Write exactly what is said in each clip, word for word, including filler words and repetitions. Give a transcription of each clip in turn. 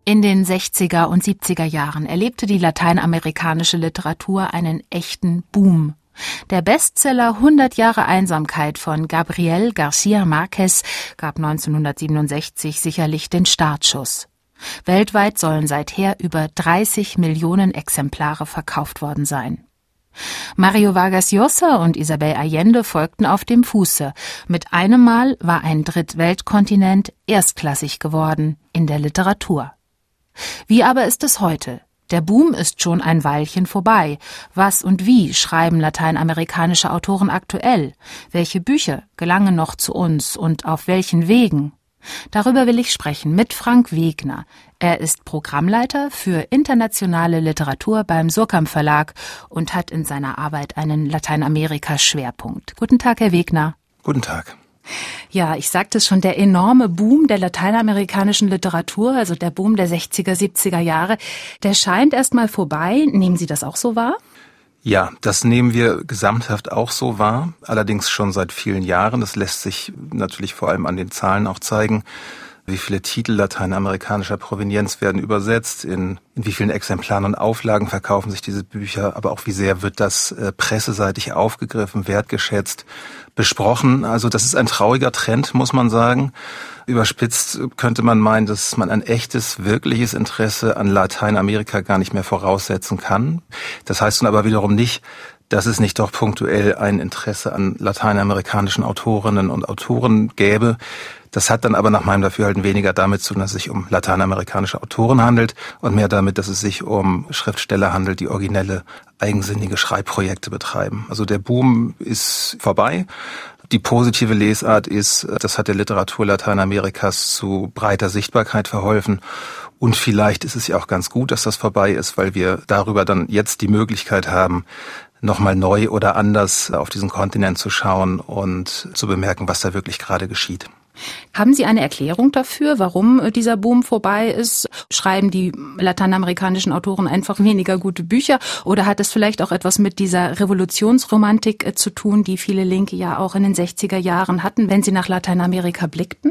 In den sechziger und siebziger Jahren erlebte die lateinamerikanische Literatur einen echten Boom. Der Bestseller hundert Jahre Einsamkeit von Gabriel García Márquez gab neunzehnhundertsiebenundsechzig sicherlich den Startschuss. Weltweit sollen seither über dreißig Millionen Exemplare verkauft worden sein. Mario Vargas Llosa und Isabel Allende folgten auf dem Fuße. Mit einem Mal war ein Drittweltkontinent erstklassig geworden in der Literatur. Wie aber ist es heute? Der Boom ist schon ein Weilchen vorbei. Was und wie schreiben lateinamerikanische Autoren aktuell? Welche Bücher gelangen noch zu uns und auf welchen Wegen? Darüber will ich sprechen mit Frank Wegner. Er ist Programmleiter für internationale Literatur beim Surkamp Verlag und hat in seiner Arbeit einen Lateinamerika-Schwerpunkt. Guten Tag, Herr Wegner. Guten Tag. Ja, ich sagte es schon, der enorme Boom der lateinamerikanischen Literatur, also der Boom der sechziger, siebziger Jahre, der scheint erst mal vorbei. Nehmen Sie das auch so wahr? Ja, das nehmen wir gesamthaft auch so wahr, allerdings schon seit vielen Jahren. Das lässt sich natürlich vor allem an den Zahlen auch zeigen. Wie viele Titel lateinamerikanischer Provenienz werden übersetzt, in, in wie vielen Exemplaren und Auflagen verkaufen sich diese Bücher, aber auch wie sehr wird das äh, presseseitig aufgegriffen, wertgeschätzt, besprochen. Also das ist ein trauriger Trend, muss man sagen. Überspitzt könnte man meinen, dass man ein echtes, wirkliches Interesse an Lateinamerika gar nicht mehr voraussetzen kann. Das heißt nun aber wiederum nicht, dass es nicht doch punktuell ein Interesse an lateinamerikanischen Autorinnen und Autoren gäbe. Das hat dann aber nach meinem Dafürhalten weniger damit zu tun, dass es sich um lateinamerikanische Autoren handelt und mehr damit, dass es sich um Schriftsteller handelt, die originelle, eigensinnige Schreibprojekte betreiben. Also der Boom ist vorbei. Die positive Lesart ist, das hat der Literatur Lateinamerikas zu breiter Sichtbarkeit verholfen. Und vielleicht ist es ja auch ganz gut, dass das vorbei ist, weil wir darüber dann jetzt die Möglichkeit haben, nochmal neu oder anders auf diesen Kontinent zu schauen und zu bemerken, was da wirklich gerade geschieht. Haben Sie eine Erklärung dafür, warum dieser Boom vorbei ist? Schreiben die lateinamerikanischen Autoren einfach weniger gute Bücher? Oder hat es vielleicht auch etwas mit dieser Revolutionsromantik zu tun, die viele Linke ja auch in den sechziger Jahren hatten, wenn sie nach Lateinamerika blickten?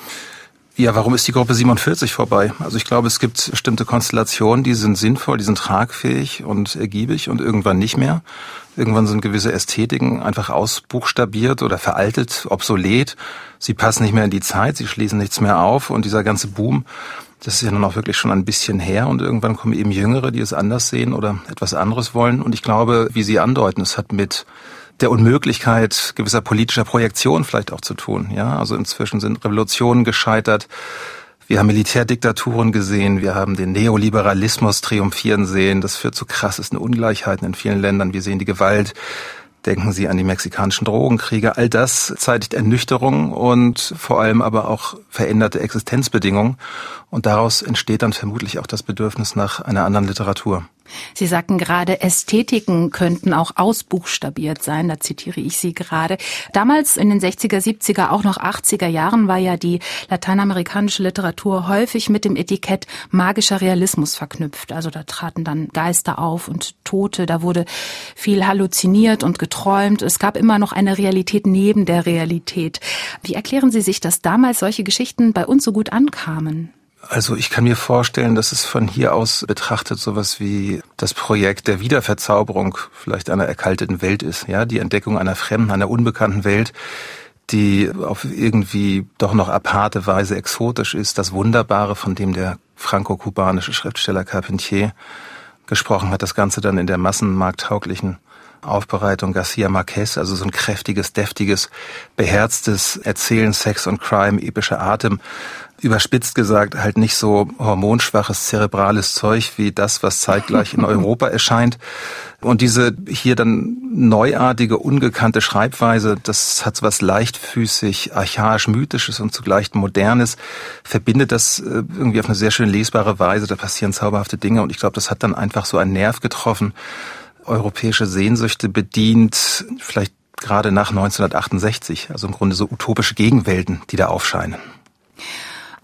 Ja, warum ist die Gruppe siebenundvierzig vorbei? Also ich glaube, es gibt bestimmte Konstellationen, die sind sinnvoll, die sind tragfähig und ergiebig und irgendwann nicht mehr. Irgendwann sind gewisse Ästhetiken einfach ausbuchstabiert oder veraltet, obsolet. Sie passen nicht mehr in die Zeit, sie schließen nichts mehr auf und dieser ganze Boom, das ist ja nun auch wirklich schon ein bisschen her und irgendwann kommen eben Jüngere, die es anders sehen oder etwas anderes wollen. Und ich glaube, wie Sie andeuten, es hat mit der Unmöglichkeit gewisser politischer Projektion vielleicht auch zu tun. Ja, also inzwischen sind Revolutionen gescheitert. Wir haben Militärdiktaturen gesehen. Wir haben den Neoliberalismus triumphieren sehen. Das führt zu krassesten Ungleichheiten in vielen Ländern. Wir sehen die Gewalt. Denken Sie an die mexikanischen Drogenkriege. All das zeitigt Ernüchterung und vor allem aber auch veränderte Existenzbedingungen. Und daraus entsteht dann vermutlich auch das Bedürfnis nach einer anderen Literatur. Sie sagten gerade, Ästhetiken könnten auch ausbuchstabiert sein, da zitiere ich Sie gerade. Damals in den sechziger, siebziger, auch noch achtziger Jahren war ja die lateinamerikanische Literatur häufig mit dem Etikett magischer Realismus verknüpft. Also da traten dann Geister auf und Tote, da wurde viel halluziniert und geträumt. Es gab immer noch eine Realität neben der Realität. Wie erklären Sie sich, dass damals solche Geschichten bei uns so gut ankamen? Also ich kann mir vorstellen, dass es von hier aus betrachtet sowas wie das Projekt der Wiederverzauberung vielleicht einer erkalteten Welt ist, ja, die Entdeckung einer fremden, einer unbekannten Welt, die auf irgendwie doch noch aparte Weise exotisch ist, das Wunderbare, von dem der franco-kubanische Schriftsteller Carpentier gesprochen hat, das Ganze dann in der massenmarkttauglichen Aufbereitung García Márquez, also so ein kräftiges, deftiges, beherztes Erzählen, Sex und Crime, epischer Atem, überspitzt gesagt halt nicht so hormonschwaches, zerebrales Zeug wie das, was zeitgleich in Europa erscheint. Und diese hier dann neuartige, ungekannte Schreibweise, das hat so was leichtfüßig, archaisch-mythisches und zugleich modernes, verbindet das irgendwie auf eine sehr schön lesbare Weise, da passieren zauberhafte Dinge und ich glaube, das hat dann einfach so einen Nerv getroffen, europäische Sehnsüchte bedient, vielleicht gerade nach neunzehnhundertachtundsechzig, also im Grunde so utopische Gegenwelten, die da aufscheinen.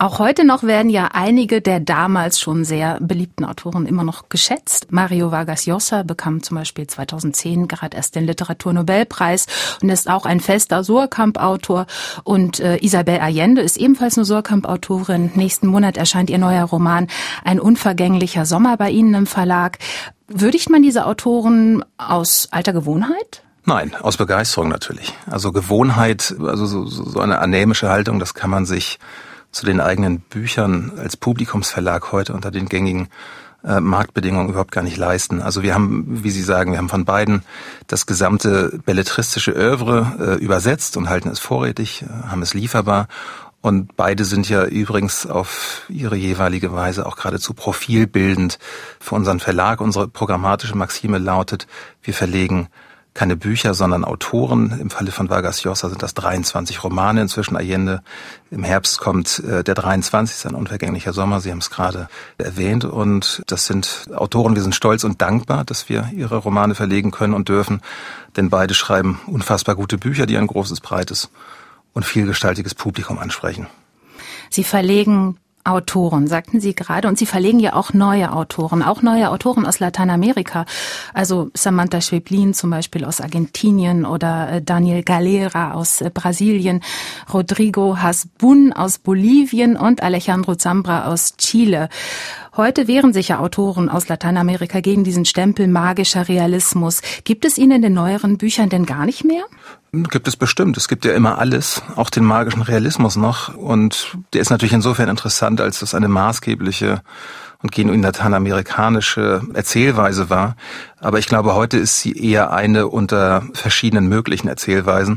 Auch heute noch werden ja einige der damals schon sehr beliebten Autoren immer noch geschätzt. Mario Vargas Llosa bekam zum Beispiel zweitausendzehn gerade erst den Literaturnobelpreis und ist auch ein fester Surkamp-Autor. Und äh, Isabel Allende ist ebenfalls eine Surkamp-Autorin. Nächsten Monat erscheint ihr neuer Roman Ein unvergänglicher Sommer bei Ihnen im Verlag. Würdigt man diese Autoren aus alter Gewohnheit? Nein, aus Begeisterung natürlich. Also Gewohnheit, also so, so eine anämische Haltung, das kann man sich zu den eigenen Büchern als Publikumsverlag heute unter den gängigen äh, Marktbedingungen überhaupt gar nicht leisten. Also wir haben, wie Sie sagen, wir haben von beiden das gesamte belletristische Oeuvre äh, übersetzt und halten es vorrätig, äh, haben es lieferbar. Und beide sind ja übrigens auf ihre jeweilige Weise auch geradezu profilbildend für unseren Verlag. Unsere programmatische Maxime lautet, wir verlegen keine Bücher, sondern Autoren. Im Falle von Vargas Llosa sind das dreiundzwanzig Romane inzwischen. Allende. Im Herbst kommt äh, der dreiundzwanzigste Ein unvergänglicher Sommer. Sie haben es gerade erwähnt. Und das sind Autoren, wir sind stolz und dankbar, dass wir ihre Romane verlegen können und dürfen. Denn beide schreiben unfassbar gute Bücher, die ein großes, breites und vielgestaltiges Publikum ansprechen. Sie verlegen Autoren, sagten Sie gerade, und Sie verlegen ja auch neue Autoren, auch neue Autoren aus Lateinamerika, also Samantha Schweblin zum Beispiel aus Argentinien oder Daniel Galera aus Brasilien, Rodrigo Hasbun aus Bolivien und Alejandro Zambra aus Chile. Heute wehren sich ja Autoren aus Lateinamerika gegen diesen Stempel magischer Realismus. Gibt es ihn in den neueren Büchern denn gar nicht mehr? Gibt es bestimmt. Es gibt ja immer alles, auch den magischen Realismus noch. Und der ist natürlich insofern interessant, als das eine maßgebliche und genuin lateinamerikanische Erzählweise war. Aber ich glaube, heute ist sie eher eine unter verschiedenen möglichen Erzählweisen.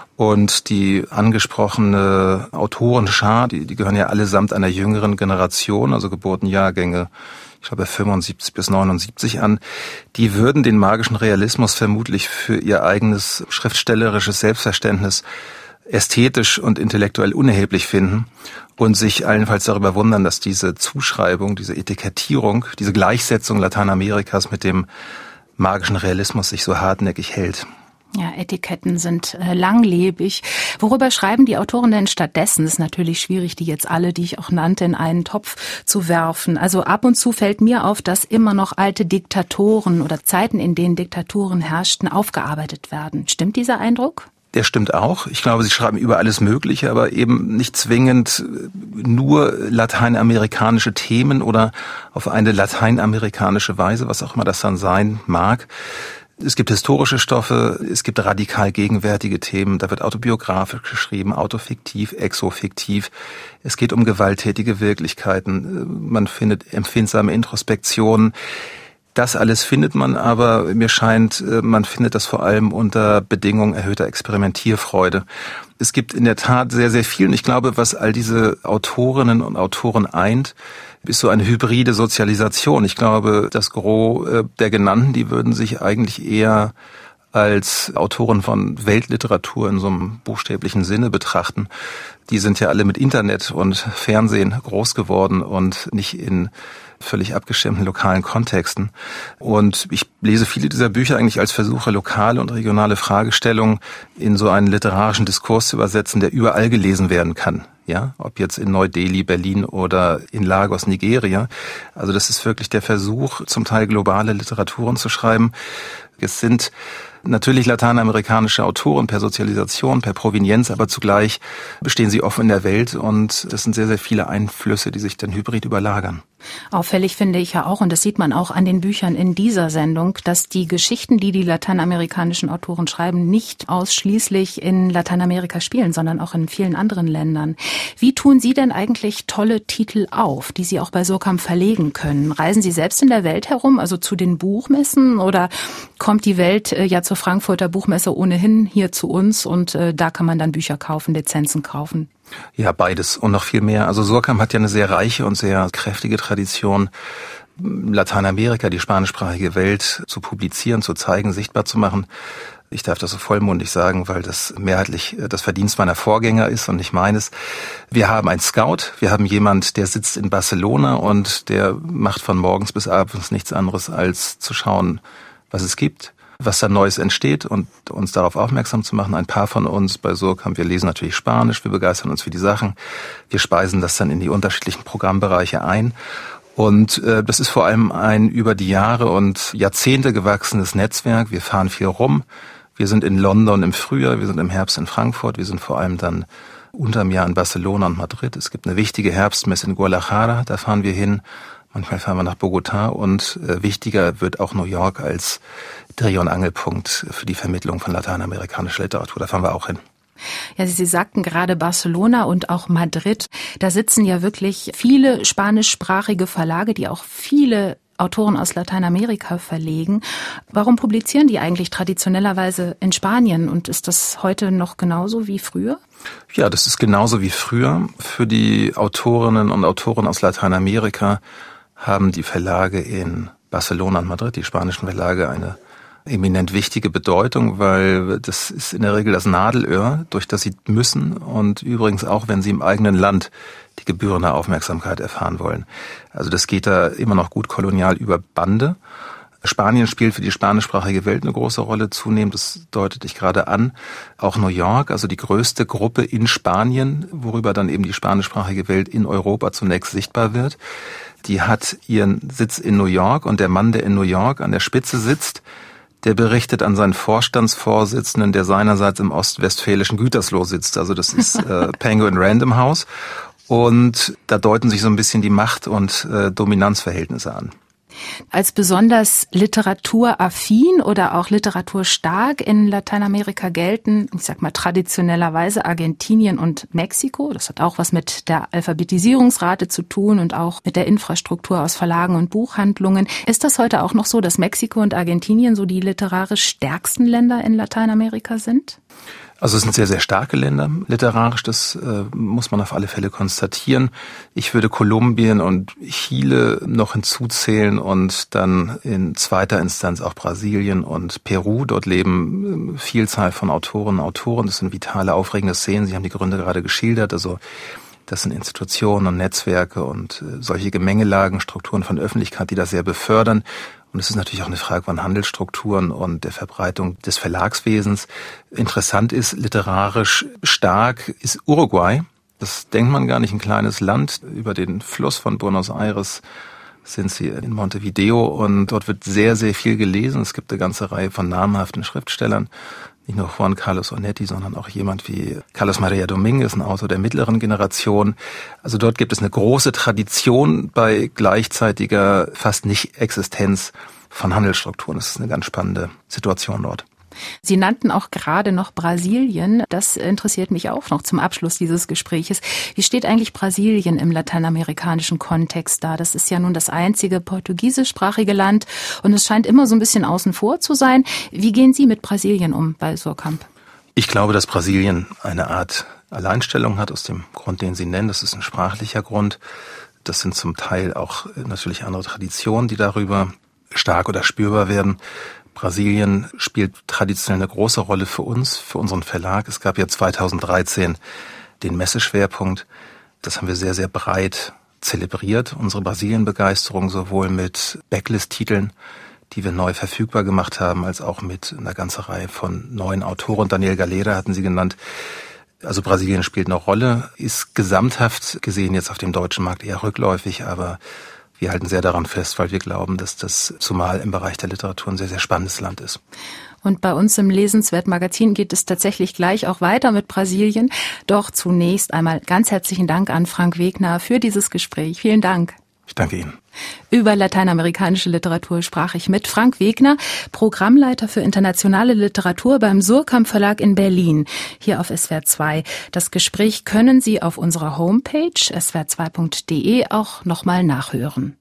Und die angesprochene Autorenschar, die, die gehören ja allesamt einer jüngeren Generation, also Geburtenjahrgänge, ich glaube fünfundsiebzig bis neunundsiebzig an, die würden den magischen Realismus vermutlich für ihr eigenes schriftstellerisches Selbstverständnis ästhetisch und intellektuell unerheblich finden und sich allenfalls darüber wundern, dass diese Zuschreibung, diese Etikettierung, diese Gleichsetzung Lateinamerikas mit dem magischen Realismus sich so hartnäckig hält. Ja, Etiketten sind äh, langlebig. Worüber schreiben die Autoren denn stattdessen? Es ist natürlich schwierig, die jetzt alle, die ich auch nannte, in einen Topf zu werfen. Also ab und zu fällt mir auf, dass immer noch alte Diktatoren oder Zeiten, in denen Diktaturen herrschten, aufgearbeitet werden. Stimmt dieser Eindruck? Der stimmt auch. Ich glaube, sie schreiben über alles Mögliche, aber eben nicht zwingend nur lateinamerikanische Themen oder auf eine lateinamerikanische Weise, was auch immer das dann sein mag. Es gibt historische Stoffe, es gibt radikal gegenwärtige Themen, da wird autobiografisch geschrieben, autofiktiv, exofiktiv. Es geht um gewalttätige Wirklichkeiten, man findet empfindsame Introspektionen. Das alles findet man, aber mir scheint, man findet das vor allem unter Bedingungen erhöhter Experimentierfreude. Es gibt in der Tat sehr, sehr viel und ich glaube, was all diese Autorinnen und Autoren eint, ist so eine hybride Sozialisation. Ich glaube, das Gros der Genannten, die würden sich eigentlich eher als Autoren von Weltliteratur in so einem buchstäblichen Sinne betrachten. Die sind ja alle mit Internet und Fernsehen groß geworden und nicht in völlig abgestimmten lokalen Kontexten. Und ich lese viele dieser Bücher eigentlich als Versuche, lokale und regionale Fragestellungen in so einen literarischen Diskurs zu übersetzen, der überall gelesen werden kann. Ja, ob jetzt in Neu-Delhi, Berlin oder in Lagos, Nigeria. Also das ist wirklich der Versuch, zum Teil globale Literaturen zu schreiben. Es sind natürlich lateinamerikanische Autoren per Sozialisation, per Provenienz, aber zugleich bestehen sie offen in der Welt und das sind sehr, sehr viele Einflüsse, die sich dann hybrid überlagern. Auffällig finde ich ja auch, und das sieht man auch an den Büchern in dieser Sendung, dass die Geschichten, die die lateinamerikanischen Autoren schreiben, nicht ausschließlich in Lateinamerika spielen, sondern auch in vielen anderen Ländern. Wie tun Sie denn eigentlich tolle Titel auf, die Sie auch bei Surkamp verlegen können? Reisen Sie selbst in der Welt herum, also zu den Buchmessen, oder kommt die Welt äh, ja zur Frankfurter Buchmesse ohnehin hier zu uns und äh, da kann man dann Bücher kaufen, Lizenzen kaufen? Ja, beides und noch viel mehr. Also Surkamp hat ja eine sehr reiche und sehr kräftige Tradition, Lateinamerika, die spanischsprachige Welt zu publizieren, zu zeigen, sichtbar zu machen. Ich darf das so vollmundig sagen, weil das mehrheitlich das Verdienst meiner Vorgänger ist und nicht meines. Wir haben einen Scout, wir haben jemand, der sitzt in Barcelona und der macht von morgens bis abends nichts anderes, als zu schauen, was es gibt was da Neues entsteht und uns darauf aufmerksam zu machen. Ein paar von uns bei Surkamp, wir lesen natürlich Spanisch, wir begeistern uns für die Sachen. Wir speisen das dann in die unterschiedlichen Programmbereiche ein. Und äh, das ist vor allem ein über die Jahre und Jahrzehnte gewachsenes Netzwerk. Wir fahren viel rum. Wir sind in London im Frühjahr, wir sind im Herbst in Frankfurt, wir sind vor allem dann unterm Jahr in Barcelona und Madrid. Es gibt eine wichtige Herbstmesse in Guadalajara, da fahren wir hin. Manchmal fahren wir nach Bogotá und äh, wichtiger wird auch New York als Dreh- und Angelpunkt für die Vermittlung von lateinamerikanischer Literatur. Da fahren wir auch hin. Ja, Sie sagten gerade Barcelona und auch Madrid. Da sitzen ja wirklich viele spanischsprachige Verlage, die auch viele Autoren aus Lateinamerika verlegen. Warum publizieren die eigentlich traditionellerweise in Spanien? Und ist das heute noch genauso wie früher? Ja, das ist genauso wie früher. Für die Autorinnen und Autoren aus Lateinamerika haben die Verlage in Barcelona und Madrid, die spanischen Verlage, eine eminent wichtige Bedeutung, weil das ist in der Regel das Nadelöhr, durch das sie müssen und übrigens auch, wenn sie im eigenen Land die gebührende Aufmerksamkeit erfahren wollen. Also das geht da immer noch gut kolonial über Bande. Spanien spielt für die spanischsprachige Welt eine große Rolle zunehmend, das deutet ich gerade an. Auch New York, also die größte Gruppe in Spanien, worüber dann eben die spanischsprachige Welt in Europa zunächst sichtbar wird. Die hat ihren Sitz in New York und der Mann, der in New York an der Spitze sitzt, der berichtet an seinen Vorstandsvorsitzenden, der seinerseits im ostwestfälischen Gütersloh sitzt. Also das ist äh, Penguin Random House. Und da deuten sich so ein bisschen die Macht- und äh, Dominanzverhältnisse an. Als besonders literaturaffin oder auch literaturstark in Lateinamerika gelten, ich sag mal traditionellerweise Argentinien und Mexiko. Das hat auch was mit der Alphabetisierungsrate zu tun und auch mit der Infrastruktur aus Verlagen und Buchhandlungen. Ist das heute auch noch so, dass Mexiko und Argentinien so die literarisch stärksten Länder in Lateinamerika sind? Also es sind sehr, sehr starke Länder literarisch, das äh, muss man auf alle Fälle konstatieren. Ich würde Kolumbien und Chile noch hinzuzählen und dann in zweiter Instanz auch Brasilien und Peru. Dort leben Vielzahl von Autorinnen und Autoren. Das sind vitale, aufregende Szenen. Sie haben die Gründe gerade geschildert. Also das sind Institutionen und Netzwerke und äh, solche Gemengelagen, Strukturen von Öffentlichkeit, die das sehr befördern. Und es ist natürlich auch eine Frage von Handelsstrukturen und der Verbreitung des Verlagswesens. Interessant ist, literarisch stark ist Uruguay. Das denkt man gar nicht, ein kleines Land. Über den Fluss von Buenos Aires sind sie in Montevideo und dort wird sehr, sehr viel gelesen. Es gibt eine ganze Reihe von namhaften Schriftstellern. Nicht nur Juan Carlos Onetti, sondern auch jemand wie Carlos Maria Domínguez, ein Autor der mittleren Generation. Also dort gibt es eine große Tradition bei gleichzeitiger fast Nicht-Existenz von Handelsstrukturen. Das ist eine ganz spannende Situation dort. Sie nannten auch gerade noch Brasilien. Das interessiert mich auch noch zum Abschluss dieses Gespräches. Wie steht eigentlich Brasilien im lateinamerikanischen Kontext da? Das ist ja nun das einzige portugiesischsprachige Land und es scheint immer so ein bisschen außen vor zu sein. Wie gehen Sie mit Brasilien um bei Surkamp? Ich glaube, dass Brasilien eine Art Alleinstellung hat, aus dem Grund, den Sie nennen. Das ist ein sprachlicher Grund. Das sind zum Teil auch natürlich andere Traditionen, die darüber stark oder spürbar werden. Brasilien spielt traditionell eine große Rolle für uns, für unseren Verlag. Es gab ja zweitausenddreizehn den Messeschwerpunkt. Das haben wir sehr, sehr breit zelebriert. Unsere Brasilien-Begeisterung sowohl mit Backlist-Titeln, die wir neu verfügbar gemacht haben, als auch mit einer ganzen Reihe von neuen Autoren. Daniel Galera hatten Sie genannt. Also Brasilien spielt eine Rolle, ist gesamthaft gesehen jetzt auf dem deutschen Markt eher rückläufig, aber wir halten sehr daran fest, weil wir glauben, dass das zumal im Bereich der Literatur ein sehr, sehr spannendes Land ist. Und bei uns im Lesenswert-Magazin geht es tatsächlich gleich auch weiter mit Brasilien. Doch zunächst einmal ganz herzlichen Dank an Frank Wegner für dieses Gespräch. Vielen Dank. Ich danke Ihnen. Über lateinamerikanische Literatur sprach ich mit Frank Wegner, Programmleiter für internationale Literatur beim Surkamp Verlag in Berlin, hier auf S W R zwei. Das Gespräch können Sie auf unserer Homepage s w r zwei punkt d e auch nochmal nachhören.